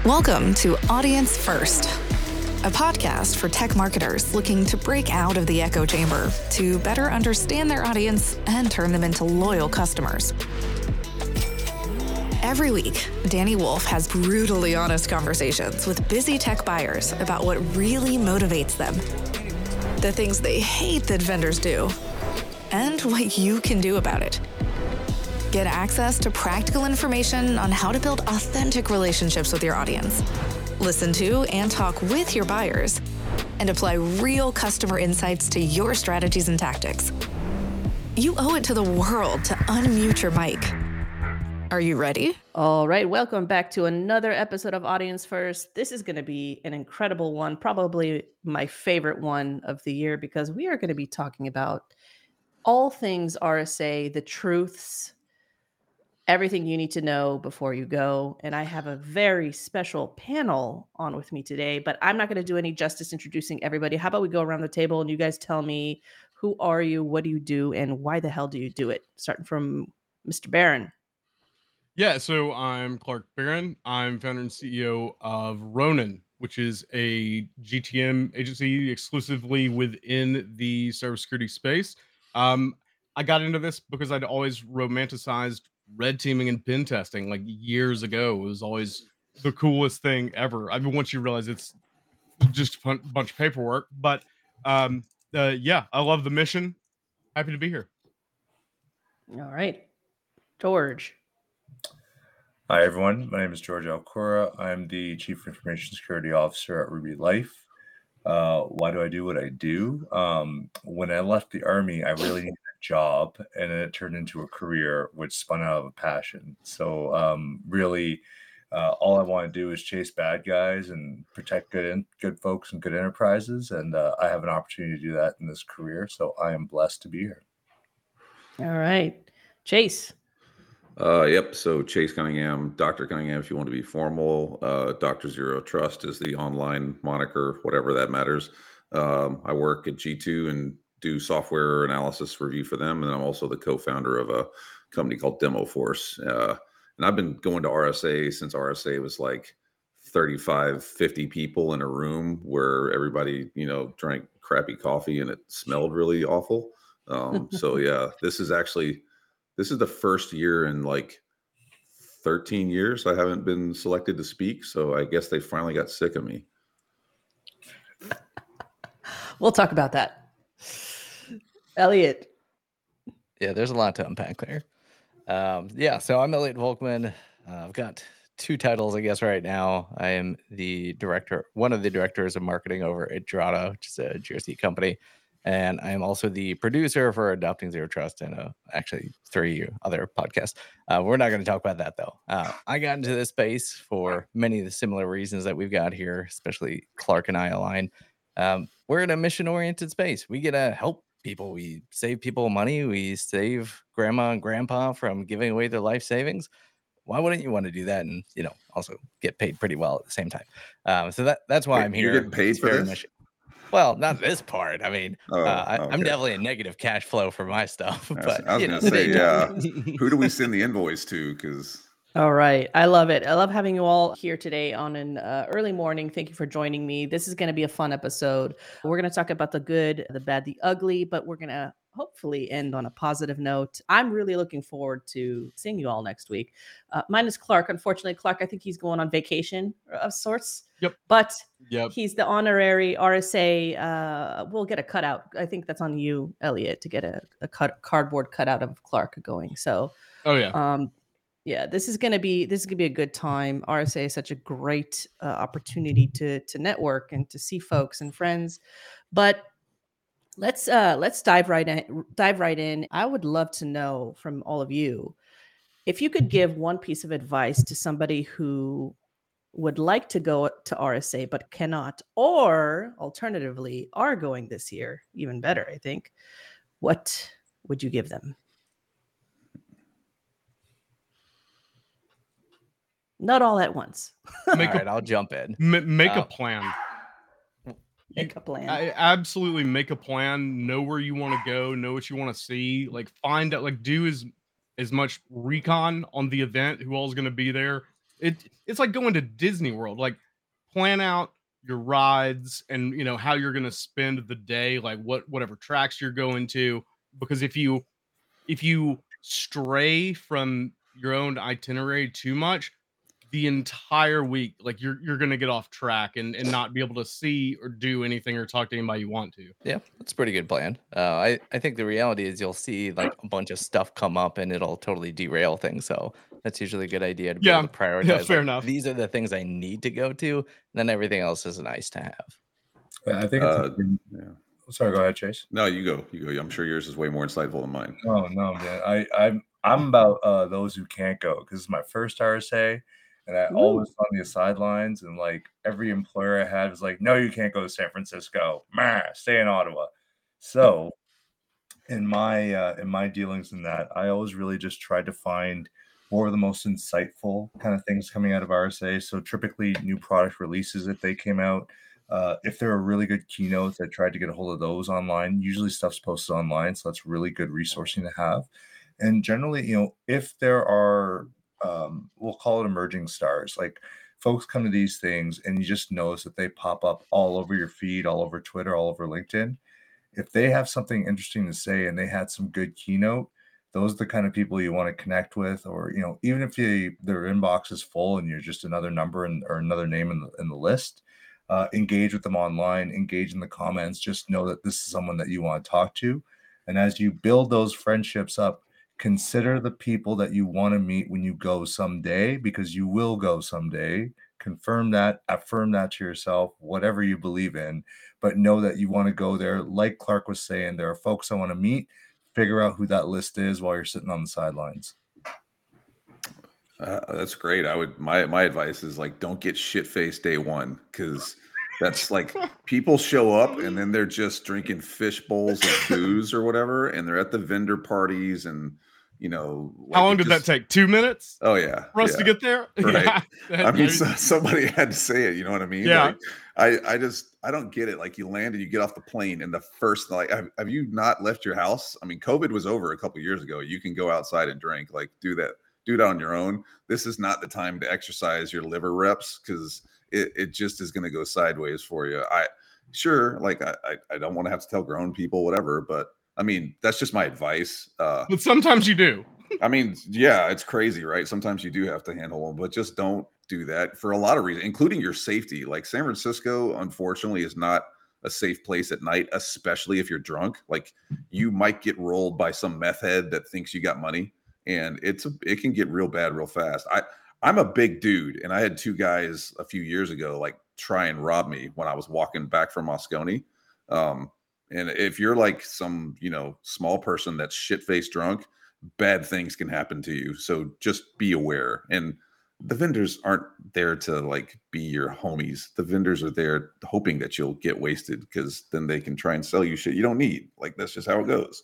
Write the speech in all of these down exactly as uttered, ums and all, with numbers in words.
Welcome to Audience First, a podcast for tech marketers looking to break out of the echo chamber to better understand their audience and turn them into loyal customers. Every week, Danny Wolf has brutally honest conversations with busy tech buyers about what really motivates them, the things they hate that vendors do, and what you can do about it. Get access to practical information on how to build authentic relationships with your audience. Listen to and talk with your buyers, and apply real customer insights to your strategies and tactics. You owe it to the world to unmute your mic. Are you ready? All right, welcome back to another episode of Audience First. This is going to be an incredible one, probably my favorite one of the year, because we are going to be talking about all things R S A, the truths, everything you need to know before you go. And I have a very special panel on with me today, but I'm not going to do any justice introducing everybody. How about we go around the table and you guys tell me, who are you, what do you do, and why the hell do you do it? Starting from Mister Barron. Yeah, so I'm Clark Barron. I'm founder and C E O of Ronin, which is a G T M agency exclusively within the cybersecurity space. Um, I got into this because I'd always romanticized red teaming and pen testing like years ago. It was always the coolest thing ever. I mean, once you realize it's just a fun, bunch of paperwork, but um, uh, yeah, I love the mission. Happy to be here. All right, George. Hi, everyone. My name is George Alcora. I'm the Chief Information Security Officer at Ruby Life. Uh, why do I do what I do? Um, when I left the Army, I really needed a job, and it turned into a career, which spun out of a passion. So um, really, uh, all I want to do is chase bad guys and protect good in, good folks and good enterprises. And uh, I have an opportunity to do that in this career. So I am blessed to be here. All right. Chase. Uh, yep. So Chase Cunningham, Doctor Cunningham, if you want to be formal. Uh, Doctor Zero Trust is the online moniker, whatever that matters. Um, I work at G two and do software analysis review for them. And I'm also the co-founder of a company called DemoForce. Uh, and I've been going to R S A since R S A was like thirty-five, fifty people in a room where everybody, you know, drank crappy coffee and it smelled really awful. Um, so yeah, this is actually... This is the first year in like thirteen years I haven't been selected to speak. So I guess they finally got sick of me. We'll talk about that. Elliot. Yeah, there's a lot to unpack there. Um, yeah, so I'm Elliot Volkman. Uh, I've got two titles, I guess, right now. I am the director, one of the directors of marketing over at Drata, which is a G R C company. And I am also the producer for Adopting Zero Trust and uh, actually three other podcasts. Uh, we're not going to talk about that, though. Uh, I got into this space for many of the similar reasons that we've got here, especially Clark and I align. Um, we're in a mission-oriented space. We get to help people. We save people money. We save grandma and grandpa from giving away their life savings. Why wouldn't you want to do that and, you know, also get paid pretty well at the same time? Um, so that that's why Wait, I'm here. You're getting paid It's for very this? mission- Well, not this part. I mean, Oh, uh, I, okay. I'm definitely a negative cash flow for my stuff. I was, But I was you know, going to say, yeah. they- Who do we send the invoice to? Because All right. I love it. I love having you all here today on an uh, early morning. Thank you for joining me. This is going to be a fun episode. We're going to talk about the good, the bad, the ugly, but we're going to hopefully end on a positive note. I'm really looking forward to seeing you all next week. Uh, mine is Clark. Unfortunately, Clark, I think he's going on vacation of sorts. Yep. But Yep. he's the honorary R S A. Uh, we'll get a cutout. I think that's on you, Elliot, to get a, a cut, cardboard cutout of Clark going. So, Oh, yeah. um, yeah, this is gonna be this is gonna be a good time. R S A is such a great uh, opportunity to to network and to see folks and friends. But let's uh, let's dive right in. Dive right in. I would love to know from all of you if you could give one piece of advice to somebody who would like to go to R S A but cannot, or alternatively are going this year. Even better, I think. What would you give them? Not all at once. Make all a, right, I'll jump in. m- make Uh, a plan. Make a plan. I absolutely make a plan. Know where you want to go. Know what you want to see. Like find out. Like do as as much recon on the event. Who all is going to be there? it it's like going to Disney World. Like, plan out your rides and you know how you're going to spend the day, like what whatever tracks you're going to, because if you if you stray from your own itinerary too much, the entire week, like you're you're gonna get off track and and not be able to see or do anything or talk to anybody you want to. Yeah, that's a pretty good plan. Uh, I I think the reality is you'll see like a bunch of stuff come up and it'll totally derail things. So that's usually a good idea to be Yeah, able to prioritize. yeah, fair like, enough. These are the things I need to go to, and then everything else is nice to have. Yeah, I think it's Uh, a- yeah. sorry, go ahead, Chase. No, you go. You go. I'm sure yours is way more insightful than mine. Oh no, man. I I'm I'm about uh those who can't go because it's my first R S A, and I Ooh. always on the sidelines, and like every employer I had was like, no, you can't go to San Francisco. Meh, stay in Ottawa. So in my uh, in my dealings in that, I always really just tried to find what were the most insightful kind of things coming out of R S A. So typically new product releases if they came out. Uh, if there are really good keynotes, I tried to get a hold of those online. Usually stuff's posted online, so that's really good resourcing to have. And generally, you know, if there are, um, we'll call it emerging stars, like folks come to these things and you just notice that they pop up all over your feed, all over Twitter, all over LinkedIn. If they have something interesting to say and they had some good keynote, those are the kind of people you want to connect with. Or, you know, even if you, their inbox is full and you're just another number in, or another name in the, in the list, uh, engage with them online, engage in the comments, just know that this is someone that you want to talk to. And as you build those friendships up, consider the people that you want to meet when you go someday, because you will go someday. Confirm that, affirm that to yourself, whatever you believe in, but know that you want to go there. Like Clark was saying, there are folks I want to meet. Figure out who that list is while you're sitting on the sidelines. Uh, that's great. I would my my advice is like don't get shit faced day one, because that's like people show up and then they're just drinking fish bowls of booze or whatever, and they're at the vendor parties and you know. Like How long it did just- that take? Two minutes Oh yeah, for us yeah. to get there. Right. Yeah. I mean, so, somebody had to say it. You know what I mean? Yeah. Like, I, I just, I don't get it. Like, you land and you get off the plane, and the first, like, have, have you not left your house? I mean, COVID was over a couple years ago. You can go outside and drink. Like, do that, do it on your own. This is not the time to exercise your liver reps, because it, it just is going to go sideways for you. I sure, like, I, I, I don't want to have to tell grown people whatever, but I mean, that's just my advice. Uh, But sometimes you do. I mean, yeah, it's crazy, right? Sometimes you do have to handle them, but just don't do that for a lot of reasons, including your safety. Like San Francisco, unfortunately, is not a safe place at night, especially if you're drunk. Like you might get rolled by some meth head that thinks you got money, and it's a, it can get real bad real fast. I I'm a big dude, and I had two guys a few years ago like try and rob me when I was walking back from Moscone. Um, and if you're like some, you know, small person that's shit-faced drunk, bad things can happen to you. So just be aware. And the vendors aren't there to like be your homies. The vendors are there hoping that you'll get wasted, because then they can try and sell you shit you don't need. Like that's just how it goes.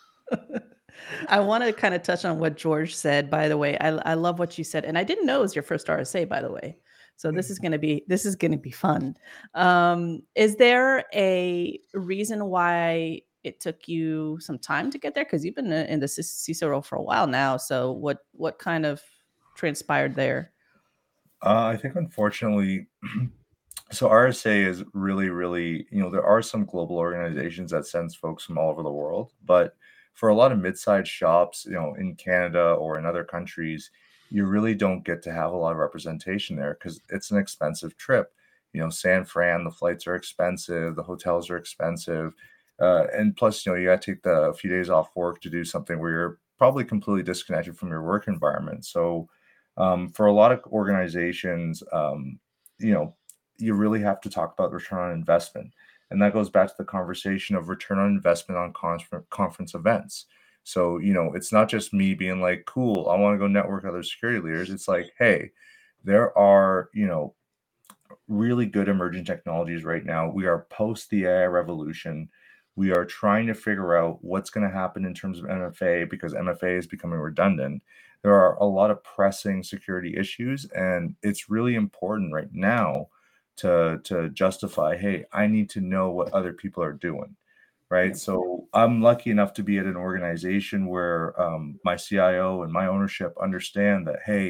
I want to kind of touch on what George said, by the way. I, I love what you said. And I didn't know it was your first R S A, by the way. So this is going to be, this is going to be fun. Um, is there a reason why it took you some time to get there? Because you've been in the C I S O role for a while now. So what, what kind of transpired there? Uh, I think, unfortunately, so R S A is really, really, you know, there are some global organizations that sends folks from all over the world, but for a lot of mid-sized shops, you know, in Canada or in other countries, you really don't get to have a lot of representation there because it's an expensive trip. You know, San Fran, the flights are expensive, the hotels are expensive. Uh, and plus, you know, you got to take the a few days off work to do something where you're probably completely disconnected from your work environment. So um, for a lot of organizations, um, you know, you really have to talk about return on investment. And that goes back to the conversation of return on investment on conference, conference events. So, you know, it's not just me being like, cool, I want to go network with other security leaders. It's like, hey, there are, you know, really good emerging technologies right now. We are post the A I revolution. We are trying to figure out what's going to happen in terms of M F A, because M F A is becoming redundant. There are a lot of pressing security issues, and it's really important right now to, to justify, hey, I need to know what other people are doing. Right. So I'm lucky enough to be at an organization where um, my C I O and my ownership understand that, hey,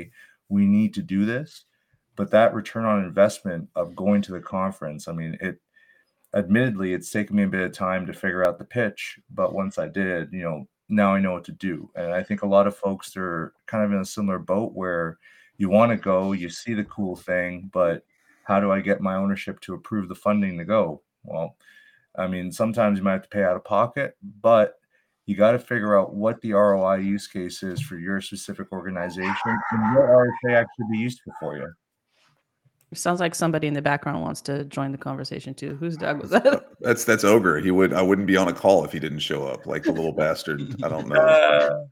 we need to do this. But that return on investment of going to the conference, I mean, it admittedly, it's taken me a bit of time to figure out the pitch, but once I did, you know, now I know what to do. And I think a lot of folks are kind of in a similar boat where you want to go, you see the cool thing, but how do I get my ownership to approve the funding to go? Well, I mean, sometimes you might have to pay out of pocket, but you got to figure out what the R O I use case is for your specific organization and what R S A actually be useful for you. Sounds like somebody in the background wants to join the conversation too. Whose dog was that? That's that's Ogre. He would I wouldn't be on a call if he didn't show up. Like the little bastard. I don't know. Uh,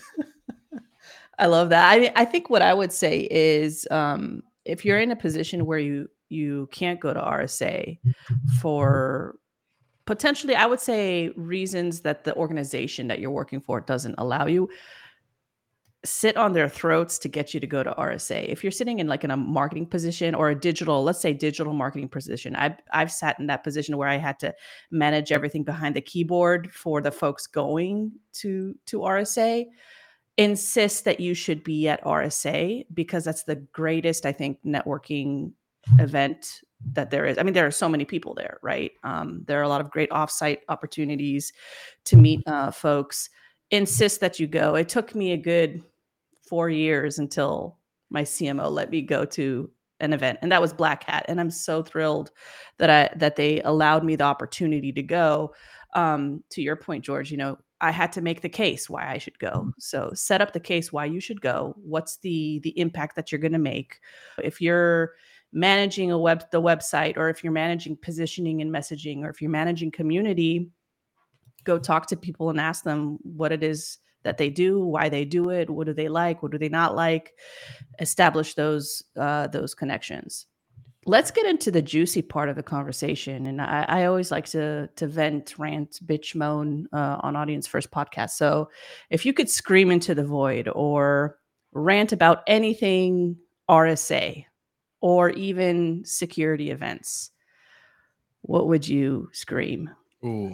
I love that. I I think what I would say is um, if you're in a position where you you can't go to R S A for potentially, I would say reasons that the organization that you're working for doesn't allow you, sit on their throats to get you to go to R S A. If you're sitting in like in a marketing position or a digital, let's say digital marketing position, I've, I've sat in that position where I had to manage everything behind the keyboard for the folks going to, to R S A. Insist that you should be at R S A because that's the greatest, I think, networking event that there is. I mean, there are so many people there, right? Um, there are a lot of great offsite opportunities to meet uh, folks. Insist that you go. It took me a good four years until my C M O let me go to an event, and that was Black Hat. And I'm so thrilled that I that they allowed me the opportunity to go. Um, to your point, George, you know, I had to make the case why I should go. So set up the case why you should go. What's the the impact that you're going to make? If you're managing a web the website, or if you're managing positioning and messaging, or if you're managing community, go talk to people and ask them what it is that they do, why they do it, what do they like, what do they not like, establish those uh, those connections. Let's get into the juicy part of the conversation. And I, I always like to to vent, rant, bitch, moan uh, on Audience First podcast. So if you could scream into the void or rant about anything R S A or even security events, what would you scream? Ooh.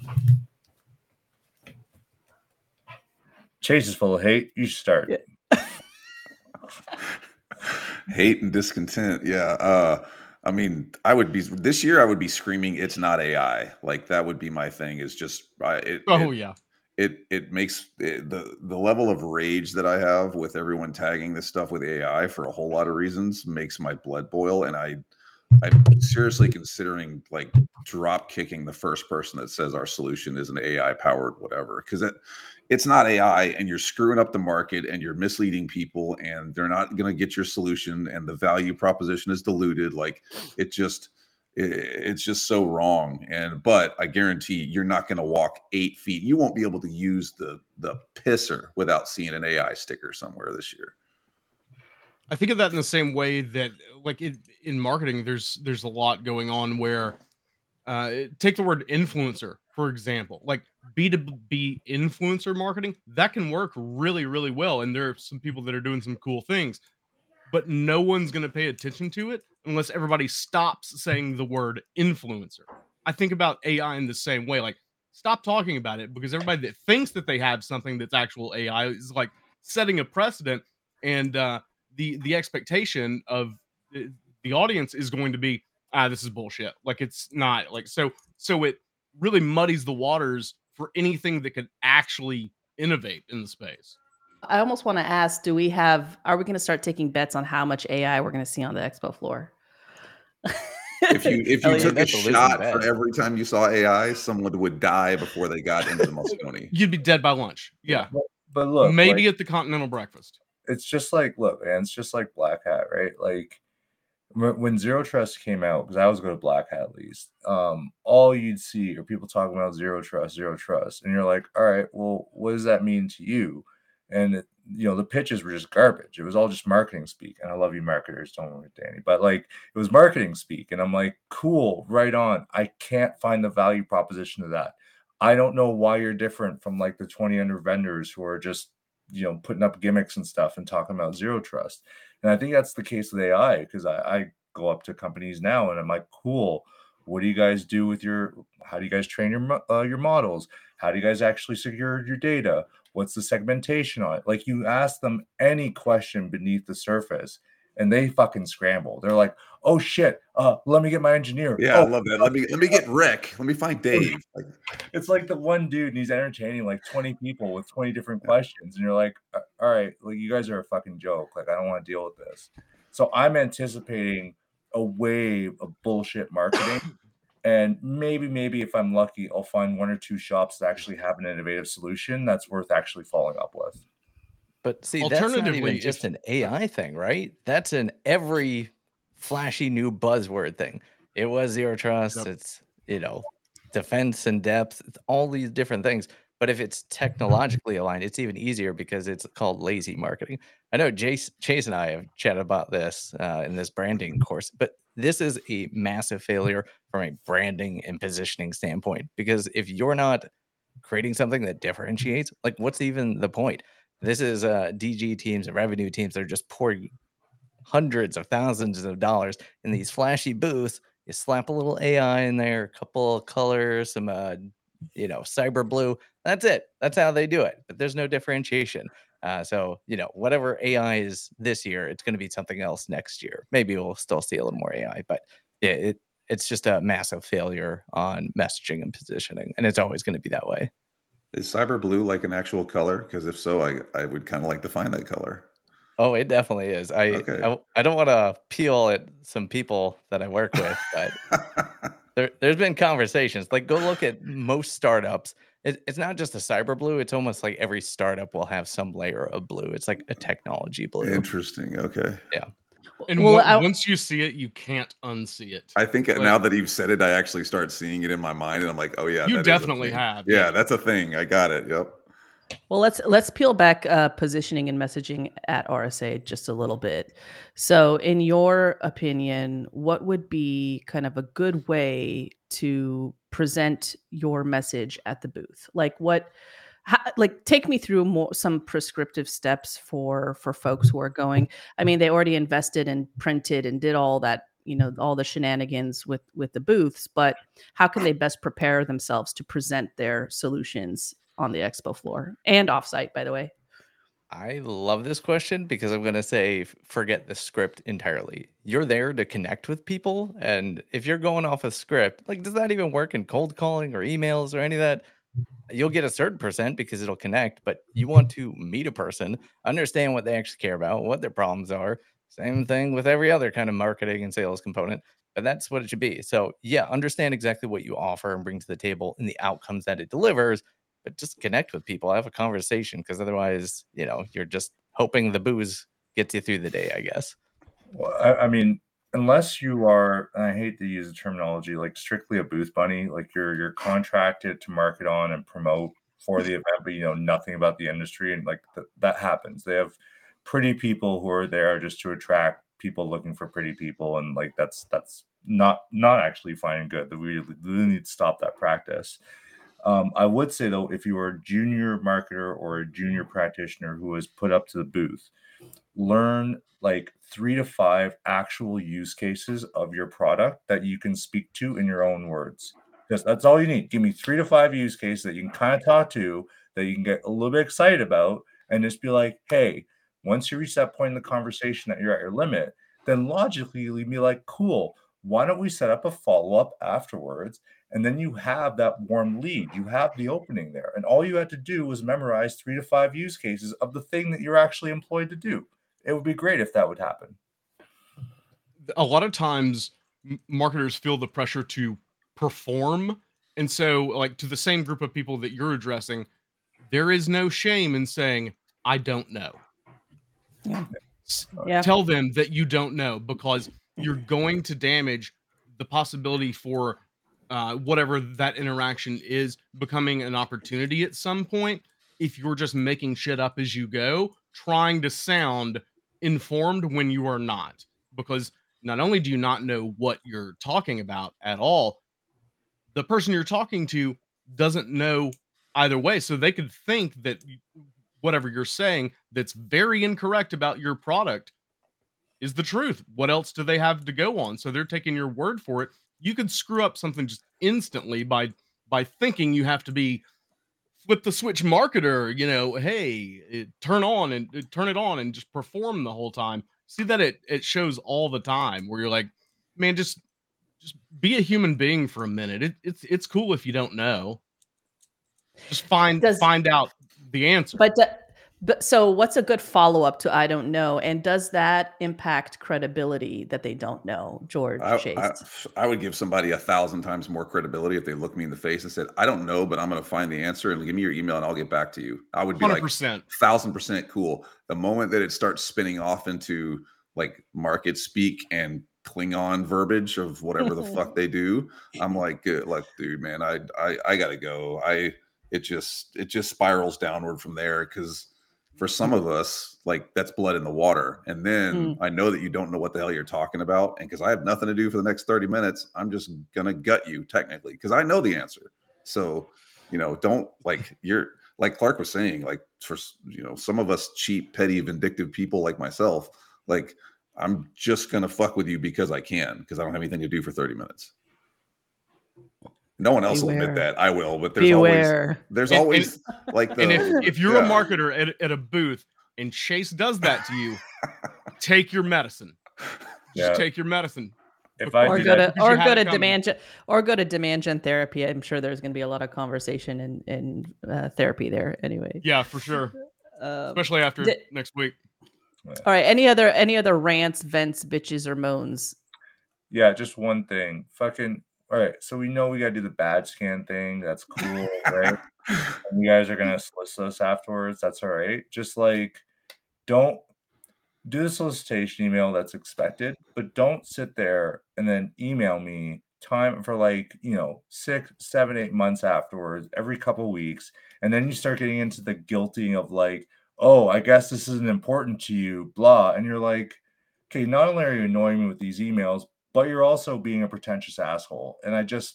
Chase is full of hate. You should start. Yeah. Hate and discontent. Yeah. Uh, I mean, I would be this year. I would be screaming, "It's not A I." Like that would be my thing. Is just I it, Oh it, yeah. It it makes it, the the level of rage that I have with everyone tagging this stuff with A I for a whole lot of reasons makes my blood boil, and I I'm seriously considering like drop kicking the first person that says our solution is an A I powered whatever, because it it's not A I, and you're screwing up the market and you're misleading people, and they're not going to get your solution, and the value proposition is diluted. Like it just it, it's just so wrong. And but I guarantee you're not going to walk eight feet. You won't be able to use the the pisser without seeing an A I sticker somewhere this year. I think of that in the same way that, like, it, in marketing, there's there's a lot going on where, uh, take the word influencer, for example, like B two B influencer marketing, that can work really, really well. And there are some people that are doing some cool things, but no one's going to pay attention to it unless everybody stops saying the word influencer. I think about A I in the same way, like, stop talking about it, because everybody that thinks that they have something that's actual A I is like setting a precedent. And, uh, the the expectation of the, the audience is going to be, ah, this is bullshit. Like it's not like, so, so it really muddies the waters for anything that could actually innovate in the space. I almost want to ask, do we have, are we going to start taking bets on how much A I we're going to see on the expo floor? If you if you Elliot, took a that's a losing shot bet. for every time you saw A I, someone would die before they got into the Moscone. You'd be dead by lunch. Yeah. But, but look, Maybe like, at the continental breakfast. it's just like, look, man, it's just like Black Hat, right? Like when when Zero Trust came out, because I was going to Black Hat at least, um, all you'd see are people talking about Zero Trust, Zero Trust. And you're like, all right, well, what does that mean to you? And, it, you know, the pitches were just garbage. It was all just marketing speak. And I love you marketers, don't worry, Danny. But like, it was marketing speak. And I'm like, cool, right on. I can't find the value proposition of that. I don't know why you're different from like the twenty other vendors who are just, you know, putting up gimmicks and stuff and talking about Zero Trust. And I think that's the case with A I, because I, I go up to companies now and I'm like, cool, what do you guys do with your, how do you guys train your uh, your models? How do you guys actually secure your data? What's the segmentation on it? Like, you ask them any question beneath the surface and they fucking scramble. They're like, oh shit, uh, let me get my engineer. Yeah, oh, I love that. Let me let me get Rick. Let me find Dave. Like, it's like the one dude and he's entertaining like twenty people with twenty different questions. And you're like, all right, like, you guys are a fucking joke. Like, I don't want to deal with this. So I'm anticipating a wave of bullshit marketing. And maybe, maybe if I'm lucky, I'll find one or two shops that actually have an innovative solution that's worth actually following up with. But see, that's not Alternatively, even just if- an A I thing, right? That's an every flashy new buzzword thing. It was zero trust. Yep. It's, you know, defense and depth. It's all these different things. But if it's technologically aligned, it's even easier because it's called lazy marketing. I know Chase, Chase and I have chatted about this uh, in this branding course, but this is a massive failure from a branding and positioning standpoint. Because if you're not creating something that differentiates, like, what's even the point? This is uh, D G teams and revenue teams that are just pouring hundreds of thousands of dollars in these flashy booths. You slap a little A I in there, a couple of colors, some, uh, you know, cyber blue. That's it. That's how they do it. But there's no differentiation. Uh, so, you know, whatever A I is this year, it's going to be something else next year. Maybe we'll still see a little more A I, but yeah, it, it's just a massive failure on messaging and positioning. And it's always going to be that way. is cyber blue like an actual color? Because if so, I, I would kind of like to find that color. Oh, it definitely is. I Okay. I, I don't want to peel at some people that I work with, but there, there's been conversations. Like, go look at most startups. It, it's not just a cyber blue. It's almost like every startup will have some layer of blue. It's like a technology blue. Interesting. Okay. And Well, on- I- once you see it, you can't unsee it. I think Like- now that you've said it, I actually start seeing it in my mind, and I'm like, oh yeah, You that is a definitely thing. have, Yeah, yeah. that's a thing. I got it. Yep. Well, let's let's peel back uh, positioning and messaging at R S A just a little bit. So, in your opinion, what would be kind of a good way to present your message at the booth? Like, what, how, like, take me through more some prescriptive steps for for folks who are going. I mean, they already invested and printed and did all that, you know, all the shenanigans with with the booths, but how can they best prepare themselves to present their solutions on the expo floor and offsite, by the way? I love this question because I'm going to say, f- forget the script entirely. You're there to connect with people. And if you're going off a script, like, does that even work in cold calling or emails or any of that? You'll get a certain percent because it'll connect, but you want to meet a person, understand what they actually care about, what their problems are. Same thing with every other kind of marketing and sales component, but that's what it should be. So, yeah, understand exactly what you offer and bring to the table and the outcomes that it delivers, but just connect with people, have a conversation, because otherwise, you know, you're just hoping the booze gets you through the day, I guess. Well, I, I mean, unless you are, and I hate to use the terminology, like strictly a booth bunny, like you're you're contracted to market on and promote for the event, but you know nothing about the industry, and like th- that happens. They have pretty people who are there just to attract people looking for pretty people, and like that's that's not not actually fine and good. That we really, really need to stop that practice. Um, I would say though, if you are a junior marketer or a junior practitioner who is put up to the booth, learn like three to five actual use cases of your product that you can speak to in your own words. Because that's all you need. Give me three to five use cases that you can kind of talk to, that you can get a little bit excited about, and just be like, hey, once you reach that point in the conversation that you're at your limit, then logically you'll be like, cool, why don't we set up a follow-up afterwards? And then you have that warm lead. You have the opening there. And all you had to do was memorize three to five use cases of the thing that you're actually employed to do. It would be great if that would happen. A lot of times m- marketers feel the pressure to perform. And so, like, to the same group of people that you're addressing, there is no shame in saying, I don't know. Yeah. S- Yeah. Tell them that you don't know, because you're going to damage the possibility for uh, whatever that interaction is becoming an opportunity at some point. If you're just making shit up as you go, trying to sound informed when you are not, because not only do you not know what you're talking about at all, the person you're talking to doesn't know either way. So they could think that you- whatever you're saying that's very incorrect about your product is the truth. What else do they have to go on? So they're taking your word for it. You could screw up something just instantly by by thinking you have to be but the Switch marketer, you know, hey, it, turn on and uh, turn it on and just perform the whole time. See that it it shows all the time where you're like, man, just just be a human being for a minute. It, it's it's cool if you don't know. Just find Does- find out the answer. But, uh, but so what's a good follow-up to I don't know? And does that impact credibility that they don't know, George I, Chase? I, I would give somebody a thousand times more credibility if they look me in the face and said, I don't know, but I'm going to find the answer and give me your email and I'll get back to you. I would be one hundred like percent. thousand percent cool. The moment that it starts spinning off into like market speak and Klingon verbiage of whatever the fuck they do, I'm like, uh, like, dude, man, I, I, I gotta go. I, it just, it just spirals downward from there. Cause for some of us, like that's blood in the water. And then Mm. I know that you don't know what the hell you're talking about. And because I have nothing to do for the next thirty minutes, I'm just gonna gut you technically because I know the answer. So, you know, don't like you're like Clark was saying, like for you know, some of us cheap, petty, vindictive people like myself, like I'm just gonna fuck with you because I can, because I don't have anything to do for thirty minutes. No one else will Beware. admit that. I will, but there's Beware. always there's And- always like the And if, if you're yeah. a marketer at, at a booth and Chase does that to you, take your medicine. Just Yeah. take your medicine. If I Or do go that, to because you or had go it to coming. demand gen, or go to demand gen therapy. I'm sure there's going to be a lot of conversation in in uh, therapy there. Anyway, Yeah, for sure. Um, Especially after di- next week. all right. Any other any other rants, vents, bitches, or moans? yeah, just one thing. Fucking all right. So we know we gotta do the badge scan thing. That's cool, right? And you guys are gonna solicit us afterwards. That's all right. Just like don't do the solicitation email that's expected, but don't sit there and then email me time for like, you know, six, seven, eight months afterwards, every couple weeks. And then you start getting into the guilting of like, oh, I guess this isn't important to you, blah. And you're like, okay, not only are you annoying me with these emails, but you're also being a pretentious asshole. And I just,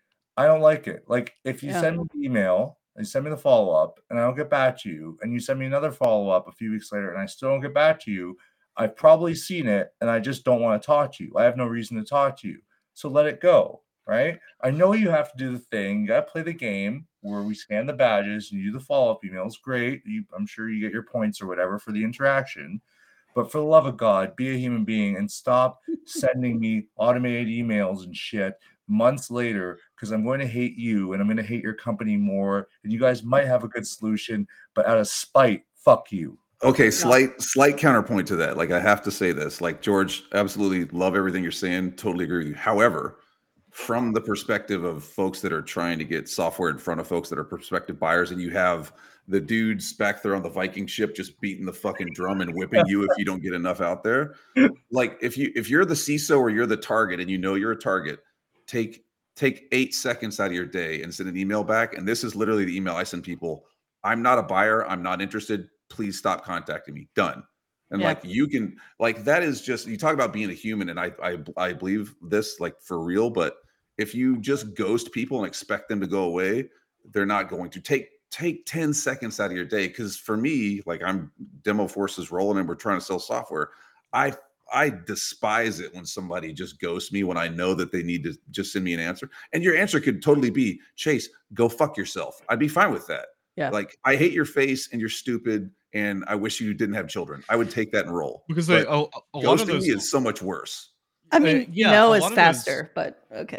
I don't like it. Like, if you Yeah. send me the email and you send me the follow up and I don't get back to you, and you send me another follow up a few weeks later and I still don't get back to you, I've probably seen it and I just don't want to talk to you. I have no reason to talk to you. So let it go, right? I know you have to do the thing. You got to play the game where we scan the badges and you do the follow up emails. Great. You, I'm sure you get your points or whatever for the interaction. But for the love of God, be a human being and stop sending me automated emails and shit months later, because I'm going to hate you and I'm going to hate your company more. And you guys might have a good solution, but out of spite, fuck you. Okay, slight slight counterpoint to that. Like I have to say this. Like George, absolutely love everything you're saying. Totally agree with you. However, from the perspective of folks that are trying to get software in front of folks that are prospective buyers, and you have the dudes back there on the Viking ship just beating the fucking drum and whipping you if you don't get enough out there. Like if you if you're the C I S O or you're the target and you know you're a target, take take eight seconds out of your day and send an email back. And this is literally the email I send people. I'm not a buyer. I'm not interested. Please stop contacting me. Done. And Yeah. like you can like that is just you talk about being a human, and I I I believe this like for real. But if you just ghost people and expect them to go away, they're not going to. Take take ten seconds out of your day. Because for me, like I'm demo forces rolling and we're trying to sell software. I I despise it when somebody just ghosts me when I know that they need to just send me an answer. And your answer could totally be, Chase, go fuck yourself. I'd be fine with that. Yeah. Like I hate your face and you're stupid and I wish you didn't have children. I would take that and roll. Because But they, a, a lot of ghosting those, me is so much worse. I mean, Uh, yeah, no a is lot of those- faster, but okay.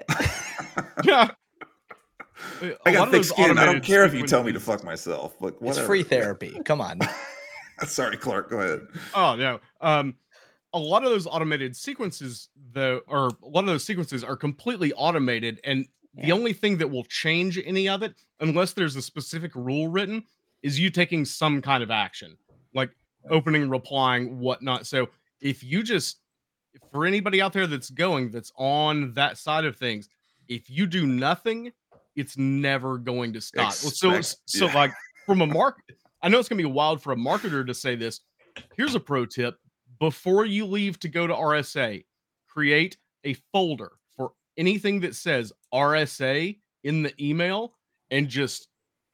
yeah. I A lot got of thick those skin. I don't automated care if you tell me to sequences- fuck myself. But It's whatever. free therapy. Come on. Sorry, Clark. Go ahead. Oh no. Um, a lot of those automated sequences, though, or a lot of those sequences are completely automated, and the Yeah. only thing that will change any of it, unless there's a specific rule written, is you taking some kind of action, like opening, replying, whatnot. So if you just, for anybody out there that's going, that's on that side of things, if you do nothing, it's never going to stop. so, Expect- so yeah. like from a mark, I know it's gonna be wild for a marketer to say this. Here's a pro tip: before you leave to go to R S A, create a folder for anything that says R S A in the email, and just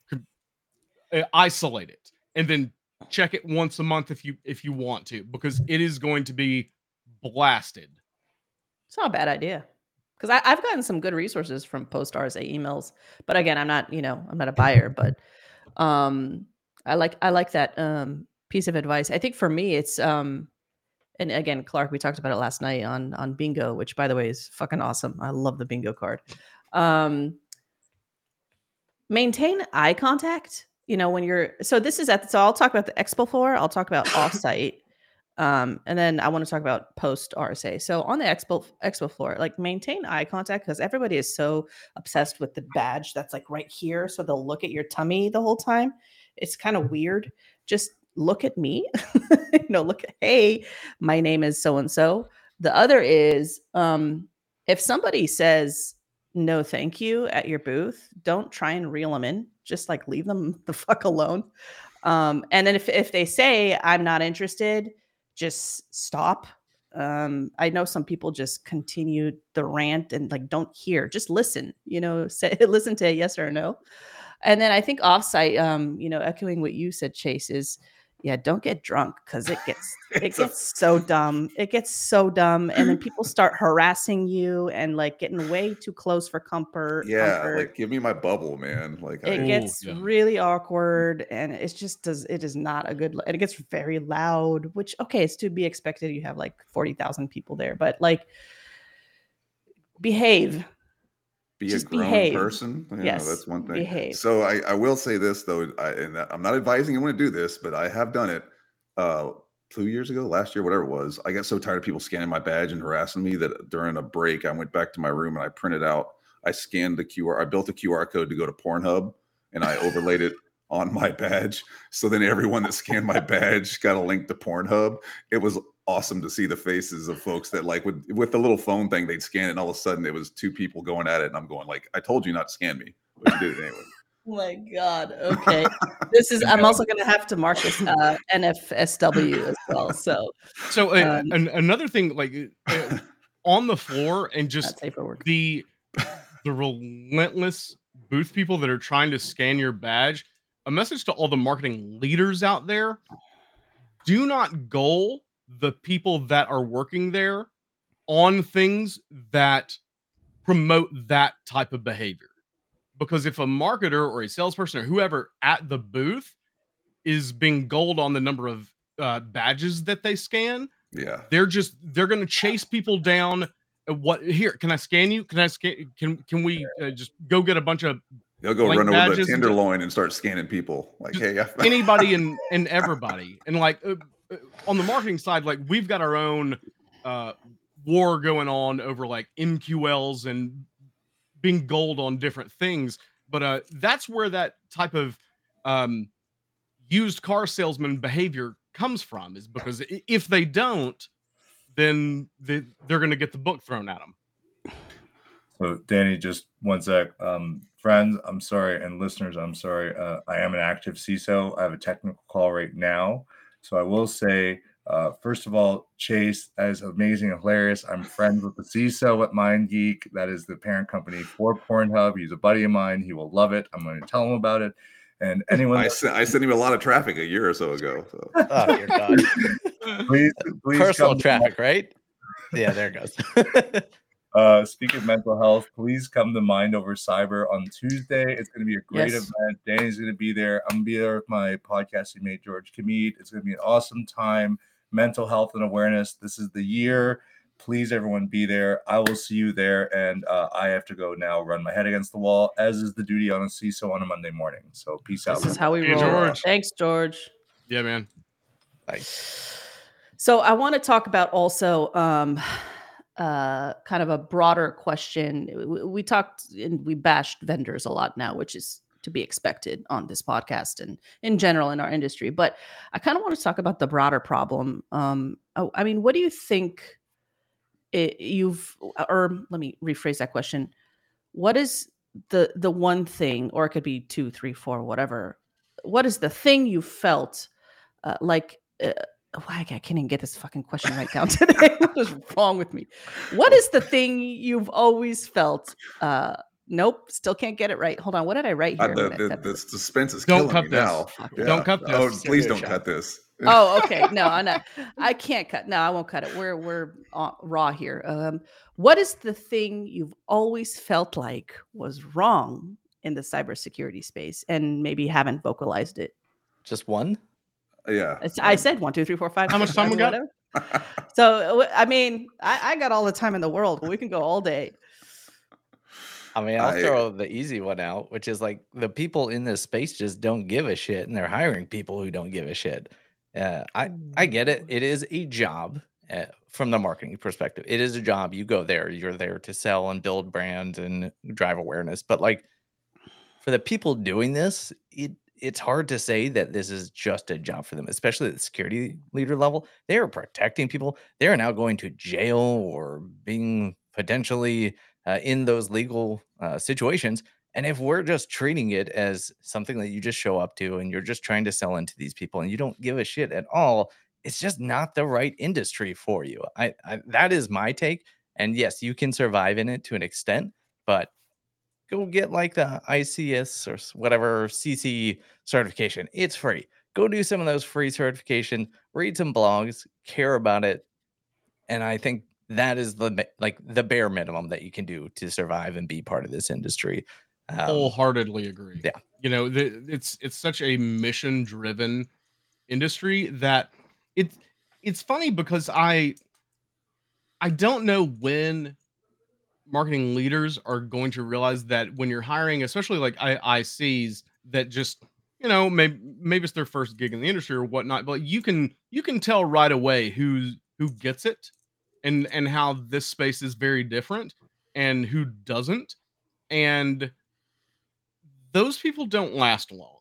uh, isolate it, and then check it once a month if you if you want to, because it is going to be blasted. It's not a bad idea. Because I've gotten some good resources from post R S A emails. But again, I'm not, you know, I'm not a buyer, but Um, I like I like that um, piece of advice. I think for me, it's um, and again, Clark, we talked about it last night on on bingo, which by the way is fucking awesome. I love the bingo card. Um, maintain eye contact. You know, when you're so this is at so I'll talk about the expo floor. I'll talk about offsite. Um, and then I want to talk about post R S A. So on the expo expo floor, like maintain eye contact because everybody is so obsessed with the badge that's like right here. So they'll look at your tummy the whole time. It's kind of weird. Just look at me. you know, look at, hey, my name is so and so. The other is um, if somebody says no, thank you at your booth, don't try and reel them in. Just like leave them the fuck alone. Um, and then if if they say I'm not interested, just stop. Um, I know some people just continue the rant and like don't hear, just listen, you know, say listen to a yes or a no. And then I think offsite, um, you know, echoing what you said, Chase, is yeah, don't get drunk because it gets it gets a- so dumb. It gets so dumb. And then people start harassing you and like getting way too close for comfort. Yeah, comfort. like give me my bubble, man. Like It I, gets Ooh, yeah. really awkward and it's just does it is not a good and it gets very loud, which okay, it's to be expected. You have like forty thousand people there, but like behave. be Just a grown behave. person. Yeah, Yes, that's one thing. behave. So I, I will say this though, I, and I'm not advising anyone to do this, but I have done it. Uh, two years ago, last year, whatever it was, I got so tired of people scanning my badge and harassing me that during a break, I went back to my room and I printed out. I scanned the Q R. I built a Q R code to go to Pornhub, and I overlaid it on my badge. So then everyone that scanned my badge got a link to Pornhub. It was awesome to see the faces of folks that like with with the little phone thing, they'd scan it and all of a sudden it was two people going at it and I'm going like, I told you not to scan me, but you did it anyway. Oh my God. Okay. This is, I'm also going to have to mark this uh, N F S W as well. So, So uh, Um, an, another thing, like uh, on the floor, and not just safe for work. the the relentless booth people that are trying to scan your badge. A message to all the marketing leaders out there: do not goal the people that are working there on things that promote that type of behavior. Because if a marketer or a salesperson or whoever at the booth is being goaled on the number of uh, badges that they scan, Yeah. they're just they're going to chase people down. Uh, What here? Can I scan you? Can I scan? Can can we uh, just go get a bunch of They'll go Blank run over the badges and just- tenderloin and start scanning people. Like, Just hey, I, anybody and and everybody? And like uh, uh, on the marketing side, like we've got our own uh, war going on over like M Q Ls and being gold on different things. But uh, that's where that type of um, used car salesman behavior comes from, is because i- if they don't, then they, they're going to get the book thrown at them. So, Danny, just one sec. Um, friends, I'm sorry, and listeners, I'm sorry. Uh, I am an active C I S O. I have a technical call right now. So I will say, uh, first of all, Chase, that is amazing and hilarious. I'm friends with the C I S O at MindGeek. That is the parent company for Pornhub. He's a buddy of mine. He will love it. I'm going to tell him about it. And anyone, I, sent, I sent him a lot of traffic a year or so ago. So. Oh dear God. please, please Personal come to traffic, right? Yeah, there it goes. Uh, speaking of mental health, please come to Mind Over Cyber on Tuesday. It's going to be a great Yes. event. Danny's going to be there. I'm going to be there with my podcasting mate, George Kamid. It's going to be an awesome time. Mental health and awareness. This is the year. Please, everyone, be there. I will see you there. And uh, I have to go now run my head against the wall, as is the duty on a C I S O on a Monday morning. So peace out. This is how we Hey, roll. George. Thanks, George. Yeah, man. Nice. So I want to talk about also um, uh, kind of a broader question. We, we talked and we bashed vendors a lot now, which is to be expected on this podcast and in general in our industry. But I kind of want to talk about the broader problem. Um, oh, I mean, what do you think it, you've, or let me rephrase that question. What is the the one thing, or it could be two, three, four, whatever. What is the thing you felt uh, like? Uh, why I can't even get this fucking question right down today. What is wrong with me? What is the thing you've always felt? Uh, nope, still can't get it right. Hold on, what did I write Uh, here? the, when I the, said the this? suspense is Don't killing cut me this. now. Fuck. Don't cut Oh, this. please Give it a don't shot. cut this. Oh, okay. No, I'm not. I can't cut. No, I won't cut it. We're we're uh, raw here. Um, what is the thing you've always felt like was wrong in the cybersecurity space and maybe haven't vocalized it. Just one? Yeah. It's, I said one, two, three, four, five. How much six, time seven, we got? whatever. So, I mean, I, I got all the time in the world. We can go all day. I mean, I'll I- throw the easy one out, which is like the people in this space just don't give a shit, and they're hiring people who don't give a shit. Uh, I I get it. It is a job uh, from the marketing perspective. It is a job. You go there. You're there to sell and build brands and drive awareness. But like for the people doing this, it it's hard to say that this is just a job for them, especially at the security leader level. They are protecting people. They are now going to jail or being potentially uh, in those legal uh, situations. And if we're just treating it as something that you just show up to and you're just trying to sell into these people and you don't give a shit at all, it's just not the right industry for you. I, I that is my take. And yes, you can survive in it to an extent, but go get like the I C S or s- whatever C C certification. It's free. Go do some of those free certification, read some blogs, care about it. And I think that is the ba- like the bare minimum that you can do to survive and be part of this industry. Um, Wholeheartedly agree. yeah. You know, the, it's it's such a mission driven industry that it's it's funny because I I don't know when marketing leaders are going to realize that when you're hiring, especially like I- ICs that just, you know, maybe maybe it's their first gig in the industry or whatnot, but you can you can tell right away who who gets it and and how this space is very different and who doesn't. And those people don't last long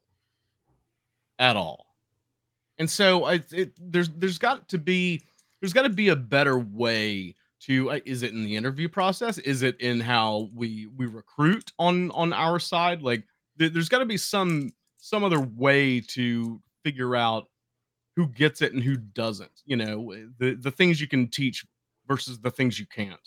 at all. And so I it, there's there's got to be there's got to be a better way to uh, is it in the interview process? Is it in how we we recruit on on our side? Like th- there's got to be some some other way to figure out who gets it and who doesn't. You know, the the things you can teach versus the things you can't.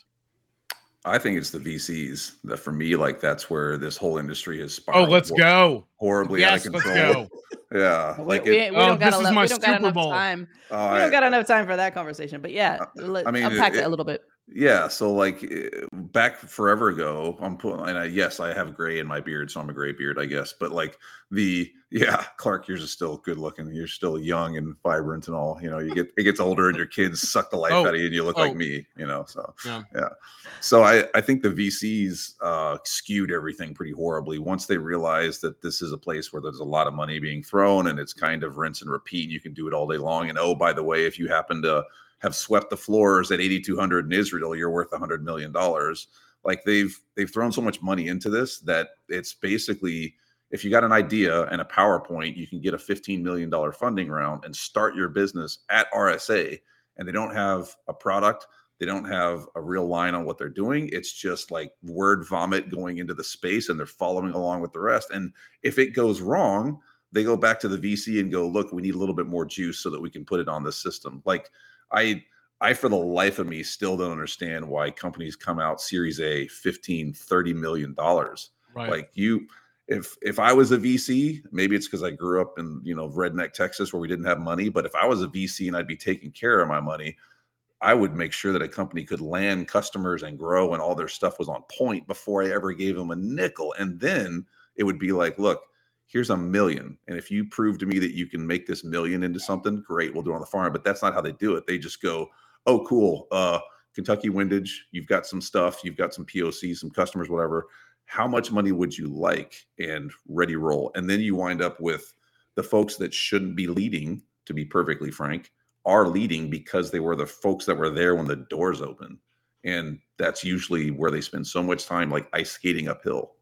I think it's the V Cs that for me, like that's where this whole industry has Oh, spiraled. let's hor- go. Horribly Yes, out of let's control. go. Yeah. We, Like we, it, we oh, don't got this is enough, my we don't got Super enough Bowl. time. uh, We don't I- got enough time for that conversation. But yeah, Uh, let, I mean, unpack it- that a it- little bit. Yeah, so like eh, back forever ago, I'm putting, and I, yes, I have gray in my beard, so I'm a gray beard, I guess. But like the, yeah, Clark, yours is still good looking. You're still young and vibrant and all. You know, you get it gets older and your kids suck the life Oh, out of you, and you look oh. like me. You know, so Yeah. yeah. So I I think the V Cs uh, skewed everything pretty horribly once they realized that this is a place where there's a lot of money being thrown and it's kind of rinse and repeat. You can do it all day long. And oh, by the way, if you happen to have swept the floors at eighty-two hundred in Israel, you're worth one hundred million dollars. Like they've they've thrown so much money into this that it's basically, if you got an idea and a PowerPoint, you can get a fifteen million dollars funding round and start your business at R S A. And they don't have a product. They don't have a real line on what they're doing. It's just like word vomit going into the space and they're following along with the rest. And if it goes wrong, they go back to the V C and go, look, we need a little bit more juice so that we can put it on this system. Like I, I, for the life of me, still don't understand why companies come out Series A, fifteen, thirty million dollars. Right. Like you, if, if I was a V C, maybe it's because I grew up in, you know, redneck Texas where we didn't have money. But if I was a V C and I'd be taking care of my money, I would make sure that a company could land customers and grow and all their stuff was on point before I ever gave them a nickel. And then it would be like, look, here's a million. And if you prove to me that you can make this million into something, great, we'll do it on the farm. But that's not how they do it. They just go, oh, cool. Uh, Kentucky Windage, you've got some stuff, you've got some P O Cs, some customers, whatever. How much money would you like? And ready roll. And then you wind up with the folks that shouldn't be leading, to be perfectly frank, are leading because they were the folks that were there when the doors open. And that's usually where they spend so much time, like ice skating uphill.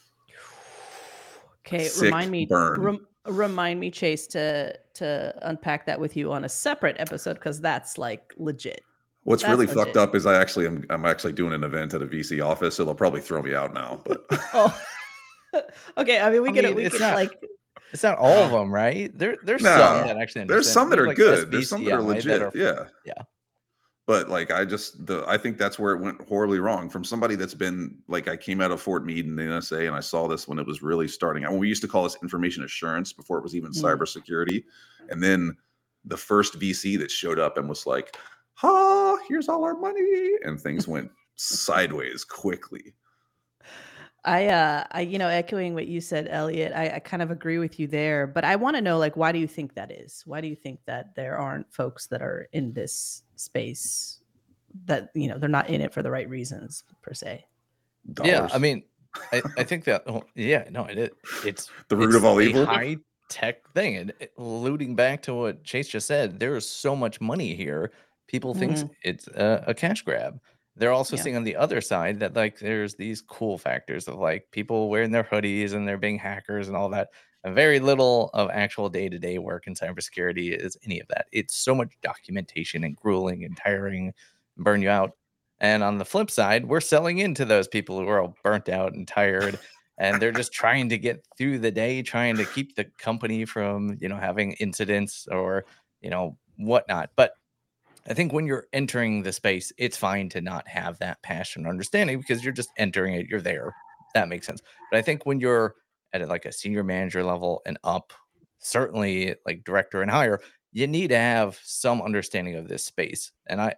Okay, Sick remind me, burn. rem- remind me, Chase, to to unpack that with you on a separate episode because that's like legit. What's That's really legit. fucked up is I actually am I'm actually doing an event at a V C office, so they'll probably throw me out now. But Oh, okay. I mean, we I could mean, we it's could not- like It's not all of them, right? There, there's No, some that actually. there's understand. some that are like good. There's some that are S B C I legit. are- yeah. yeah. But like I just the I think that's where it went horribly wrong from somebody that's been like I came out of Fort Meade in the N S A and I saw this when it was really starting out. We used to call this information assurance before it was even Mm. cybersecurity. And then the first V C that showed up and was like, ha, here's all our money. And things went sideways quickly. I, uh, I, you know, echoing what you said, Elliot, I, I kind of agree with you there. But I want to know, like, why do you think that is? Why do you think that there aren't folks that are in this space that, you know, they're not in it for the right reasons per se? Dollars. Yeah, I mean, I, I think that oh, yeah, no, it it's the root it's of all a evil. high tech thing, and it- alluding back to what Chase just said, there is so much money here. People think Mhm. it's a, a cash grab. They're also Yeah. seeing on the other side that like there's these cool factors of like people wearing their hoodies and they're being hackers and all that. And very little of actual day to day work in cybersecurity is any of that. It's so much documentation and grueling and tiring, and burn you out. And on the flip side, we're selling into those people who are all burnt out and tired, and they're just trying to get through the day, trying to keep the company from, you know, having incidents or, you know, whatnot. But I think when you're entering the space, it's fine to not have that passion or understanding because you're just entering it. You're there. That makes sense. But I think when you're at a, like a senior manager level and up, certainly like director and higher, you need to have some understanding of this space. And I,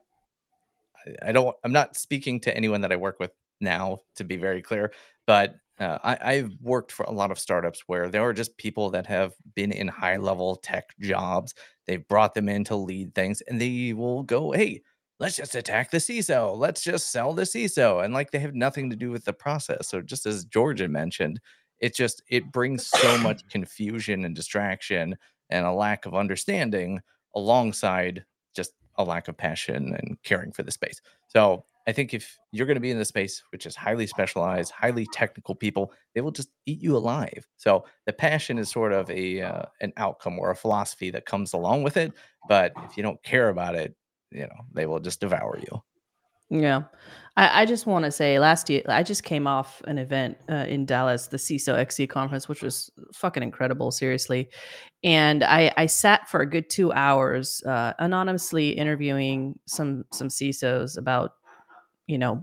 I don't, I'm not speaking to anyone that I work with now, to be very clear, but uh, I, I've worked for a lot of startups where there are just people that have been in high level tech jobs. They've brought them in to lead things and they will go, hey, let's just attack the C I S O. Let's just sell the C I S O. And like they have nothing to do with the process. So just as Georgia mentioned, it just, it brings so much confusion and distraction and a lack of understanding alongside just a lack of passion and caring for the space. So I think if you're going to be in the space, which is highly specialized, highly technical people, they will just eat you alive. So the passion is sort of a uh, an outcome or a philosophy that comes along with it. But if you don't care about it, you know, they will just devour you. Yeah. I, I just want to say last year, I just came off an event uh, in Dallas, the C I S O X C conference, which was fucking incredible, seriously. And I, I sat for a good two hours uh, anonymously interviewing some some C I S Os about, you know,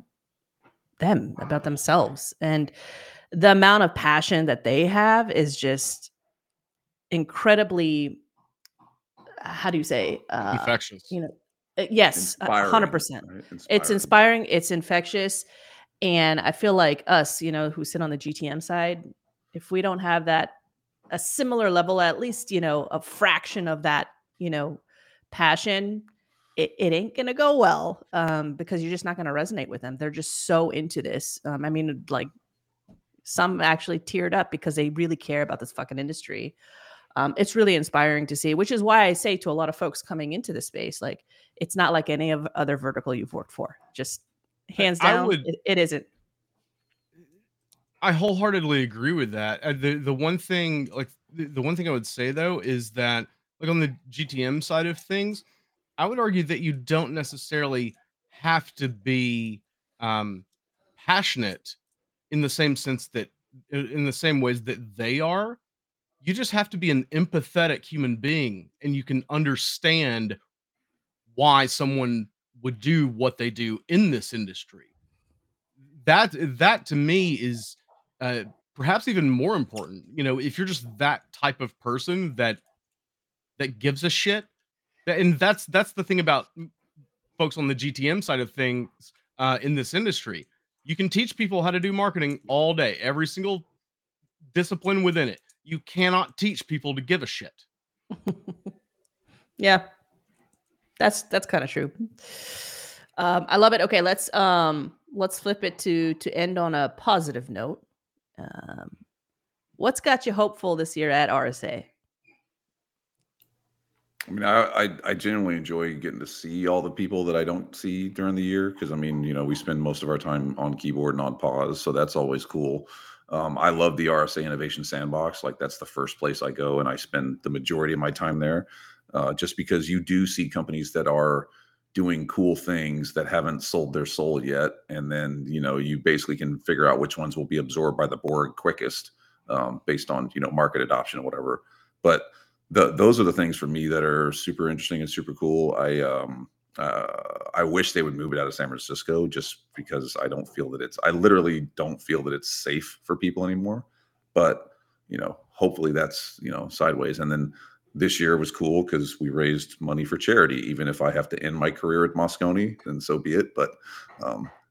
them, about themselves. And the amount of passion that they have is just incredibly, how do you say, uh, Infectious. you know, uh, yes, a Inspiring, hundred percent. right? It's inspiring. It's infectious. And I feel like us, you know, who sit on the G T M side, if we don't have that, a similar level, at least, you know, a fraction of that, you know, passion, it, it ain't going to go well um, because you're just not going to resonate with them. They're just so into this. Um, I mean, like some actually teared up because they really care about this fucking industry. Um, it's really inspiring to see, which is why I say to a lot of folks coming into the space, like, it's not like any of other vertical you've worked for. Just hands I down, would- it, it isn't. I wholeheartedly agree with that. Uh, the the one thing, like the, the one thing I would say though, is that like on the G T M side of things, I would argue that you don't necessarily have to be um, passionate in the same sense that in the same ways that they are. You just have to be an empathetic human being, and you can understand why someone would do what they do in this industry. That that to me is uh, perhaps even more important. You know, if you're just that type of person that that gives a shit, that, and that's that's the thing about folks on the G T M side of things uh, in this industry. You can teach people how to do marketing all day, every single discipline within it. You cannot teach people to give a shit. Yeah, that's that's kind of true. Um, I love it. Okay, let's um let's flip it to to end on a positive note. Um, what's got you hopeful this year at R S A? I mean, I, I I genuinely enjoy getting to see all the people that I don't see during the year because I mean, you know, we spend most of our time on keyboard and on pause, so that's always cool. Um, I love the R S A Innovation Sandbox. Like that's the first place I go, and I spend the majority of my time there, uh, just because you do see companies that are doing cool things that haven't sold their soul yet, and then you know you basically can figure out which ones will be absorbed by the board quickest, um, based on you know market adoption or whatever. But the those are the things for me that are super interesting and super cool. I um uh I wish they would move it out of San Francisco just because I don't feel that it's I literally don't feel that it's safe for people anymore. But you know, hopefully that's you know sideways. And then this year was cool because we raised money for charity. Even if I have to end my career at Moscone, then so be it. But um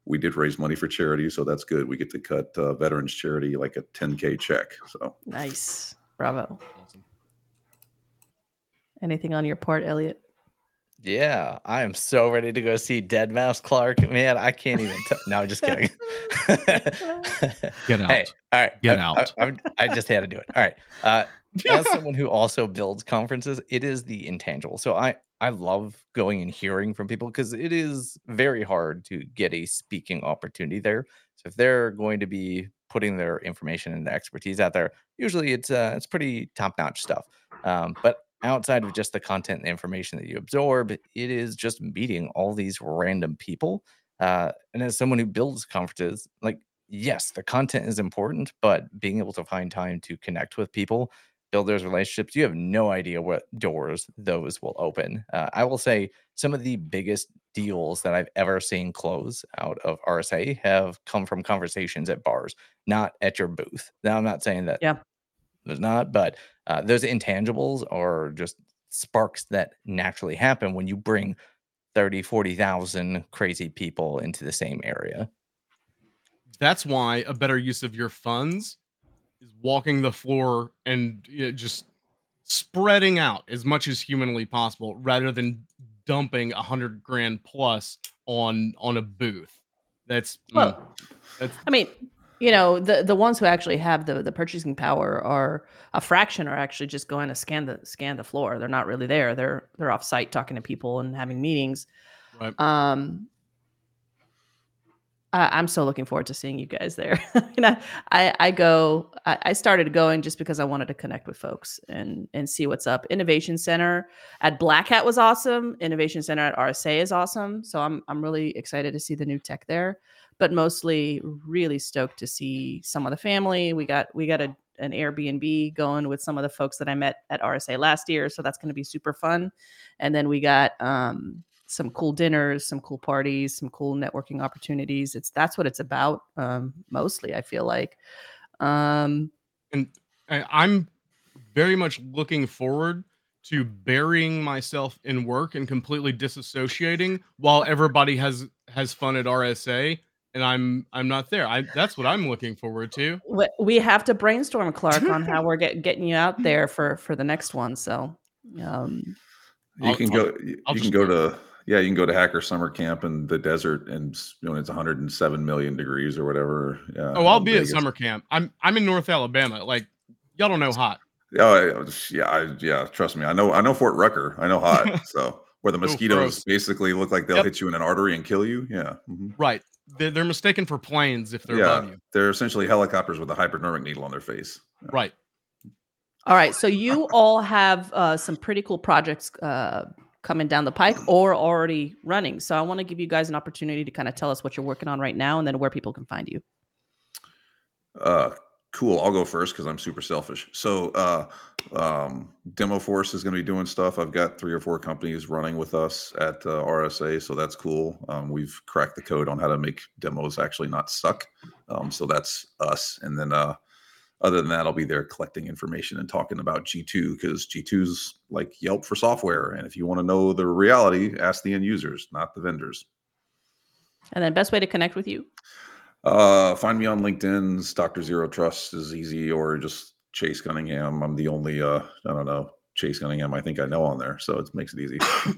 we did raise money for charity, so that's good. We get to cut uh, veterans charity like a ten K check. So nice, bravo. Awesome. Anything on your part, Elliot? Yeah, I am so ready to go see deadmau five, Clark. Man, I can't even. T- no, I'm just kidding. Get out. Hey, all right. Get I, out. I, I, I just had to do it. All right. Uh, as someone who also builds conferences, it is the intangible. So I, I love going and hearing from people because it is very hard to get a speaking opportunity there. So if they're going to be putting their information and their expertise out there, usually it's uh, it's pretty top-notch stuff. Um, but outside of just the content and the information that you absorb, it is just meeting all these random people. Uh, and as someone who builds conferences, like, yes, the content is important, but being able to find time to connect with people, build those relationships, you have no idea what doors those will open. Uh, I will say some of the biggest deals that I've ever seen close out of R S A have come from conversations at bars, not at your booth. Now, I'm not saying that Yeah. there's not, but uh, those intangibles are just sparks that naturally happen when you bring thirty, forty thousand crazy people into the same area. That's why a better use of your funds is walking the floor and you know, just spreading out as much as humanly possible rather than dumping a hundred grand plus on on a booth. That's Well, mm, that's I mean, you know, the the ones who actually have the the purchasing power are a fraction are actually just going to scan the scan the floor. They're not really there. They're they're off site talking to people and having meetings. right. Um, I, I'm so looking forward to seeing you guys there. you know, I I go. I, I started going just because I wanted to connect with folks and and see what's up. Innovation Center at Black Hat was awesome. Innovation Center at R S A is awesome. So I'm I'm really excited to see the new tech there. But mostly really stoked to see some of the family. We got we got a an Airbnb going with some of the folks that I met at R S A last year, so that's going to be super fun. And then we got um, some cool dinners, some cool parties, some cool networking opportunities. It's that's what it's about um, mostly. I feel like. Um, And I- I'm very much looking forward to burying myself in work and completely disassociating while everybody has has fun at R S A. And I'm I'm not there. I that's what I'm looking forward to. we- we have to brainstorm, Clark, on how we're get, getting you out there for for the next one. So. Um, you I'll- can I'll- go. You I'll can just go go. to yeah. You can go to Hacker Summer Camp in the desert, and you know it's one hundred seven million degrees or whatever. Yeah. Oh, I'll in be at Vegas. summer camp. I'm I'm in North Alabama. Like y'all don't know hot. Oh, I- yeah, I, yeah. Trust me, I know. I know Fort Rucker. I know hot. So where the mosquitoes gross. basically look like they'll Yep. hit you in an artery and kill you. Yeah. Mhm. Right. They're, they're mistaken for planes if they're Yeah. above you. They're essentially helicopters with a hypodermic needle on their face. Right. All right. So you all have uh, some pretty cool projects uh, coming down the pike or already running. So I want to give you guys an opportunity to kind of tell us what you're working on right now and then where people can find you. Uh, cool. I'll go first because I'm super selfish. So, uh, um, Demo Force is going to be doing stuff. I've got three or four companies running with us at uh, R S A, so that's cool. Um, we've cracked the code on how to make demos actually not suck. Um, so that's us. And then, uh, other than that, I'll be there collecting information and talking about G two because G two's like Yelp for software. And if you want to know the reality, ask the end users, not the vendors. And then best way to connect with you. Uh, find me on LinkedIn. Doctor Zero Trust is easy, or just Chase Cunningham. I'm the only, uh, I don't know, Chase Cunningham I think I know on there. So it makes it easy.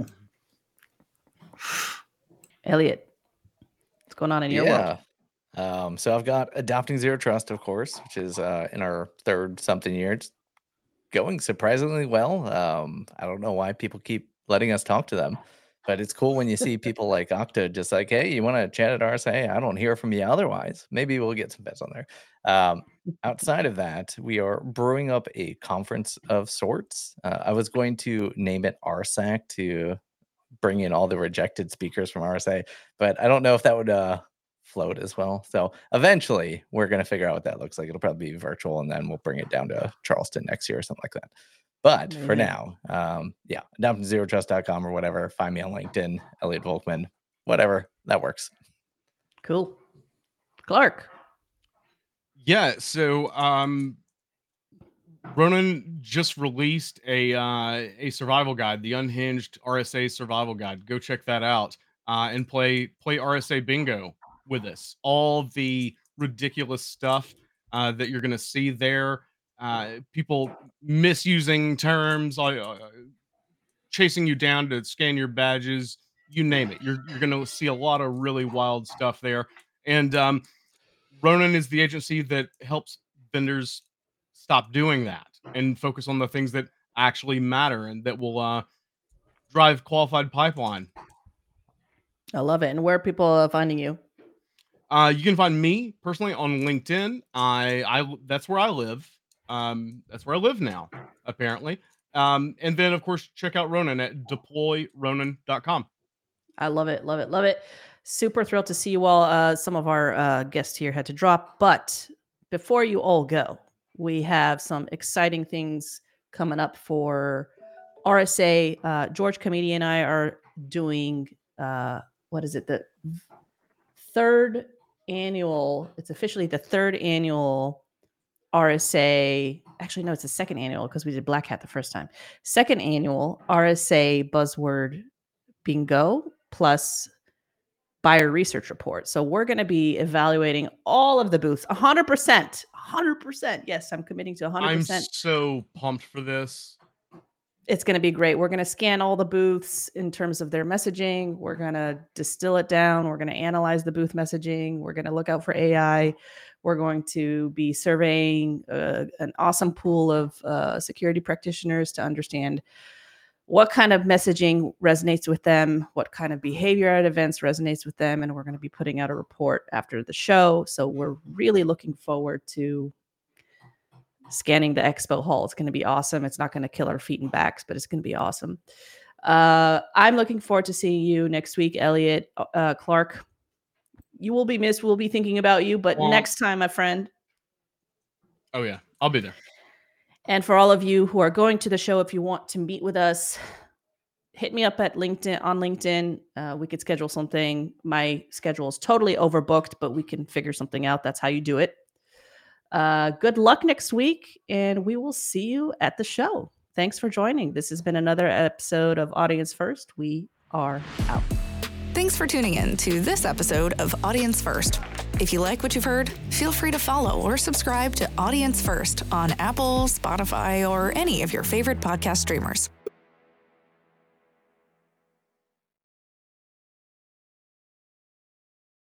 Elliot, what's going on in your world? Um, so I've got Adopting Zero Trust, of course, which is uh, in our third something year. It's going surprisingly well. Um, I don't know why people keep letting us talk to them, but it's cool when you see people like Okta just like, hey, you want to chat at R S A? I don't hear from you otherwise. Maybe we'll get some bets on there. Um, outside of that, we are brewing up a conference of sorts. Uh, I was going to name it R S A C to bring in all the rejected speakers from R S A, but I don't know if that would uh, float as well. So eventually we're going to figure out what that looks like. It'll probably be virtual and then we'll bring it down to Charleston next year or something like that. But for Amazing. now, um, yeah, adopting zero trust dot com or whatever. Find me on LinkedIn, Elliot Volkman, whatever. That works. Cool. Clark. Yeah, so um Ronan just released a uh a survival guide, the Unhinged R S A survival guide. Go check that out. Uh and play play R S A bingo with this. All the ridiculous stuff uh, that you're going to see there, uh, people misusing terms, uh, chasing you down to scan your badges, you name it. You're, you're going to see a lot of really wild stuff there. And um, Ronin is the agency that helps vendors stop doing that and focus on the things that actually matter and that will uh, drive qualified pipeline. I love it. And where are people uh, finding you? Uh, you can find me personally on LinkedIn. I, I, that's where I live. Um, that's where I live now, apparently. Um, and then of course, check out Ronin at deploy ronin dot com. I love it. Love it. Love it. Super thrilled to see you all. Uh, some of our uh, guests here had to drop, but before you all go, we have some exciting things coming up for R S A. Uh, George Comedy and I are doing, uh, what is it? The third annual, it's officially the third annual R S A. Actually, no, it's the second annual because we did Black Hat the first time. Second annual R S A Buzzword Bingo plus buyer research report. So we're going to be evaluating all of the booths, one hundred percent. one hundred percent. Yes, I'm committing to one hundred percent. I'm so pumped for this. It's going to be great. We're going to scan all the booths in terms of their messaging. We're going to distill it down. We're going to analyze the booth messaging. We're going to look out for A I. We're going to be surveying uh, an awesome pool of uh, security practitioners to understand what kind of messaging resonates with them, what kind of behavior at events resonates with them. And we're going to be putting out a report after the show. So we're really looking forward to scanning the expo hall. It's going to be awesome. It's not going to kill our feet and backs, but it's going to be awesome. Uh, I'm looking forward to seeing you next week, Elliot. Uh, Clark, you will be missed. We'll be thinking about you, but well, next time, my friend. Oh, yeah. I'll be there. And for all of you who are going to the show, if you want to meet with us, hit me up at LinkedIn on LinkedIn. Uh, we could schedule something. My schedule is totally overbooked, but we can figure something out. That's how you do it. Uh, good luck next week, and we will see you at the show. Thanks for joining. This has been another episode of Audience First. We are out. Thanks for tuning in to this episode of Audience First. If you like what you've heard, feel free to follow or subscribe to Audience First on Apple, Spotify, or any of your favorite podcast streamers.